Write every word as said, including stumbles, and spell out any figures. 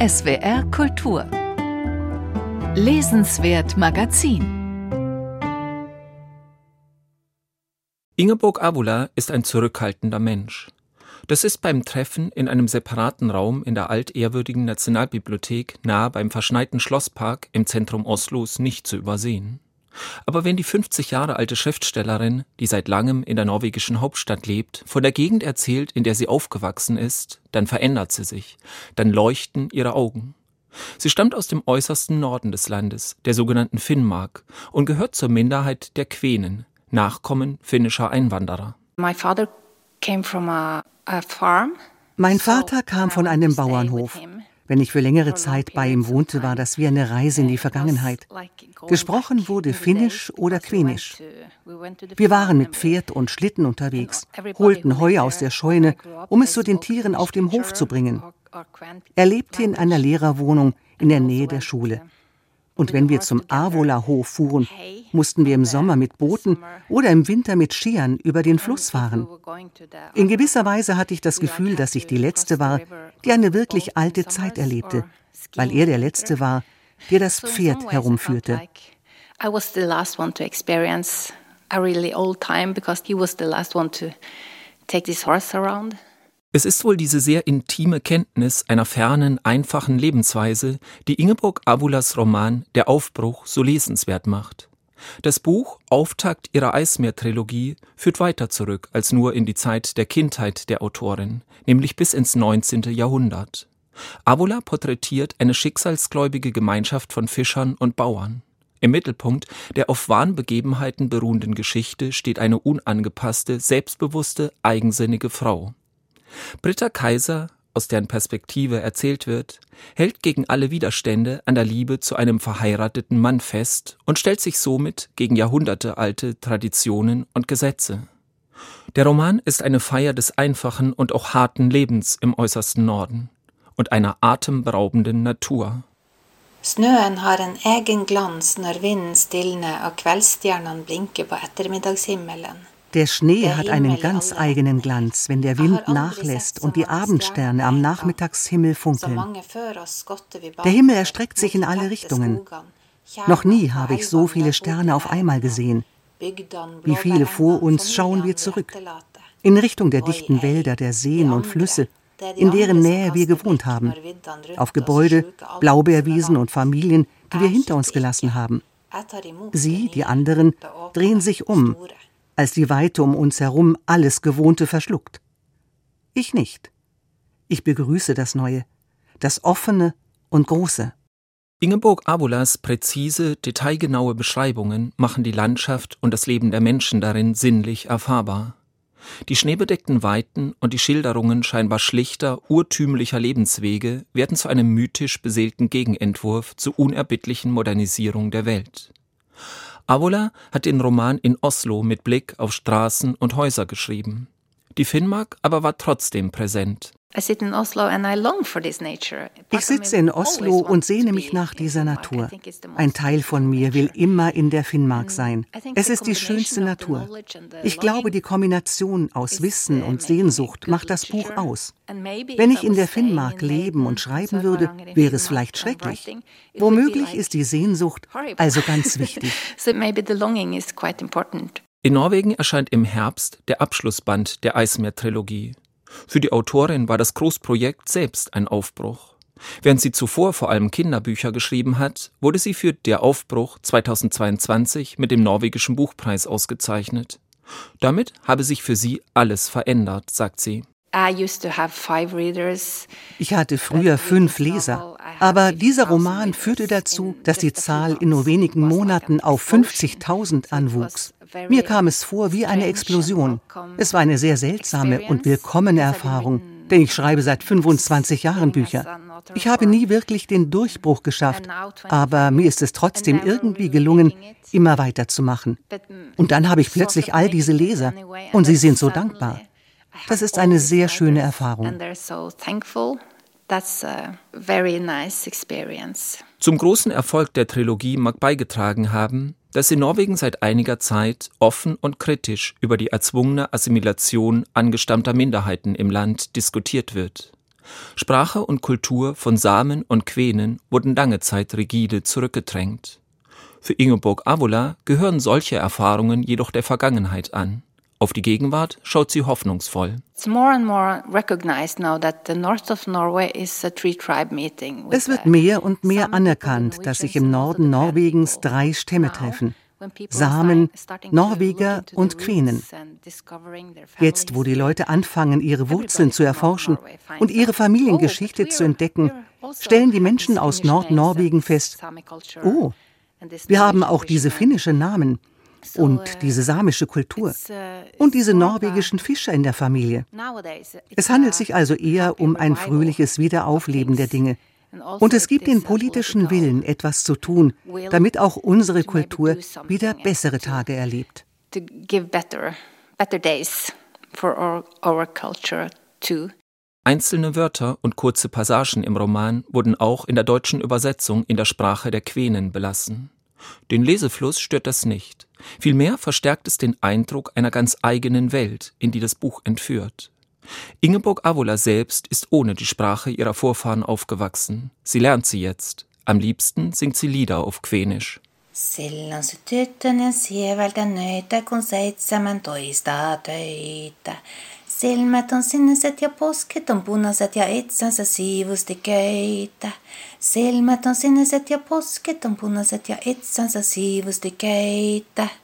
S W R Kultur Lesenswert Magazin. Ingeborg Avula ist ein zurückhaltender Mensch. Das ist beim Treffen in einem separaten Raum in der altehrwürdigen Nationalbibliothek nahe beim verschneiten Schlosspark im Zentrum Oslos nicht zu übersehen. Aber wenn die fünfzig Jahre alte Schriftstellerin, die seit langem in der norwegischen Hauptstadt lebt, von der Gegend erzählt, in der sie aufgewachsen ist, dann verändert sie sich, dann leuchten ihre Augen. Sie stammt aus dem äußersten Norden des Landes, der sogenannten Finnmark, und gehört zur Minderheit der Kvenen, Nachkommen finnischer Einwanderer. My father came from a, a farm. Mein Vater kam von einem Bauernhof. Wenn ich für längere Zeit bei ihm wohnte, war das wie eine Reise in die Vergangenheit. Gesprochen wurde Finnisch oder Kvenisch. Wir waren mit Pferd und Schlitten unterwegs, holten Heu aus der Scheune, um es zu den Tieren auf dem Hof zu bringen. Er lebte in einer Lehrerwohnung in der Nähe der Schule. Und wenn wir zum Avola-Hof fuhren, mussten wir im Sommer mit Booten oder im Winter mit Skiern über den Fluss fahren. In gewisser Weise hatte ich das Gefühl, dass ich die Letzte war, die eine wirklich alte Zeit erlebte, weil er der Letzte war, der das Pferd herumführte. I was the last one to experience a really old time because he was the last one to take this horse around. Es ist wohl diese sehr intime Kenntnis einer fernen, einfachen Lebensweise, die Ingeborg Avulas Roman Der Aufbruch so lesenswert macht. Das Buch, Auftakt ihrer Eismeer-Trilogie, führt weiter zurück als nur in die Zeit der Kindheit der Autorin, nämlich bis ins neunzehnte Jahrhundert. Avula porträtiert eine schicksalsgläubige Gemeinschaft von Fischern und Bauern. Im Mittelpunkt der auf wahren Begebenheiten beruhenden Geschichte steht eine unangepasste, selbstbewusste, eigensinnige Frau. Britta Kaiser, aus deren Perspektive erzählt wird, hält gegen alle Widerstände an der Liebe zu einem verheirateten Mann fest und stellt sich somit gegen jahrhundertealte Traditionen und Gesetze. Der Roman ist eine Feier des einfachen und auch harten Lebens im äußersten Norden und einer atemberaubenden Natur. Snøen har en egen glans når vinden stilner og kveldsstjernene blinker på ettermiddagshimmelen. Der Schnee hat einen ganz eigenen Glanz, wenn der Wind nachlässt und die Abendsterne am Nachmittagshimmel funkeln. Der Himmel erstreckt sich in alle Richtungen. Noch nie habe ich so viele Sterne auf einmal gesehen. Wie viele vor uns schauen wir zurück, in Richtung der dichten Wälder, der Seen und Flüsse, in deren Nähe wir gewohnt haben, auf Gebäude, Blaubeerwiesen und Familien, die wir hinter uns gelassen haben. Sie, die anderen, drehen sich um, als die Weite um uns herum alles Gewohnte verschluckt. Ich nicht. Ich begrüße das Neue, das Offene und Große. Ingeborg Avulas präzise, detailgenaue Beschreibungen machen die Landschaft und das Leben der Menschen darin sinnlich erfahrbar. Die schneebedeckten Weiten und die Schilderungen scheinbar schlichter, urtümlicher Lebenswege werden zu einem mythisch beseelten Gegenentwurf zur unerbittlichen Modernisierung der Welt. Avula hat den Roman in Oslo mit Blick auf Straßen und Häuser geschrieben. Die Finnmark aber war trotzdem präsent. Ich sitze in Oslo und sehne mich nach dieser Natur. Ein Teil von mir will immer in der Finnmark sein. Es ist die schönste Natur. Ich glaube, die Kombination aus Wissen und Sehnsucht macht das Buch aus. Wenn ich in der Finnmark leben und schreiben würde, wäre es vielleicht schrecklich. Womöglich ist die Sehnsucht also ganz wichtig. In Norwegen erscheint im Herbst der Abschlussband der Eismeer-Trilogie. Für die Autorin war das Großprojekt selbst ein Aufbruch. Während sie zuvor vor allem Kinderbücher geschrieben hat, wurde sie für Der Aufbruch zweitausendzweiundzwanzig mit dem norwegischen Buchpreis ausgezeichnet. Damit habe sich für sie alles verändert, sagt sie. Ich hatte früher fünf Leser, aber dieser Roman führte dazu, dass die Zahl in nur wenigen Monaten auf fünfzigtausend anwuchs. Mir kam es vor wie eine Explosion. Es war eine sehr seltsame und willkommene Erfahrung, denn ich schreibe seit fünfundzwanzig Jahren Bücher. Ich habe nie wirklich den Durchbruch geschafft, aber mir ist es trotzdem irgendwie gelungen, immer weiterzumachen. Und dann habe ich plötzlich all diese Leser und sie sind so dankbar. Das ist eine sehr schöne Erfahrung. Zum großen Erfolg der Trilogie mag beigetragen haben, dass in Norwegen seit einiger Zeit offen und kritisch über die erzwungene Assimilation angestammter Minderheiten im Land diskutiert wird. Sprache und Kultur von Samen und Quenen wurden lange Zeit rigide zurückgedrängt. Für Ingeborg Avola gehören solche Erfahrungen jedoch der Vergangenheit an. Auf die Gegenwart schaut sie hoffnungsvoll. Es wird mehr und mehr anerkannt, dass sich im Norden Norwegens drei Stämme treffen: Samen, Norweger und Quenen. Jetzt, wo die Leute anfangen, ihre Wurzeln zu erforschen und ihre Familiengeschichte zu entdecken, stellen die Menschen aus Nordnorwegen fest: Oh, wir haben auch diese finnischen Namen und diese samische Kultur und diese norwegischen Fischer in der Familie. Es handelt sich also eher um ein fröhliches Wiederaufleben der Dinge. Und es gibt den politischen Willen, etwas zu tun, damit auch unsere Kultur wieder bessere Tage erlebt. Einzelne Wörter und kurze Passagen im Roman wurden auch in der deutschen Übersetzung in der Sprache der Quenen belassen. Den Lesefluss stört das nicht. Vielmehr verstärkt es den Eindruck einer ganz eigenen Welt, in die das Buch entführt. Ingeborg Avola selbst ist ohne die Sprache ihrer Vorfahren aufgewachsen. Sie lernt sie jetzt. Am liebsten singt sie Lieder auf Kvenisch. Sillan su tyttönen sieveltä nöitä, kun seitsemän toista töitä. Silmät on siniset ja posket on punaiset ja itsensä siivusti köitä. Silmät on siniset ja posket on punaiset ja itsensä siivusti köitä.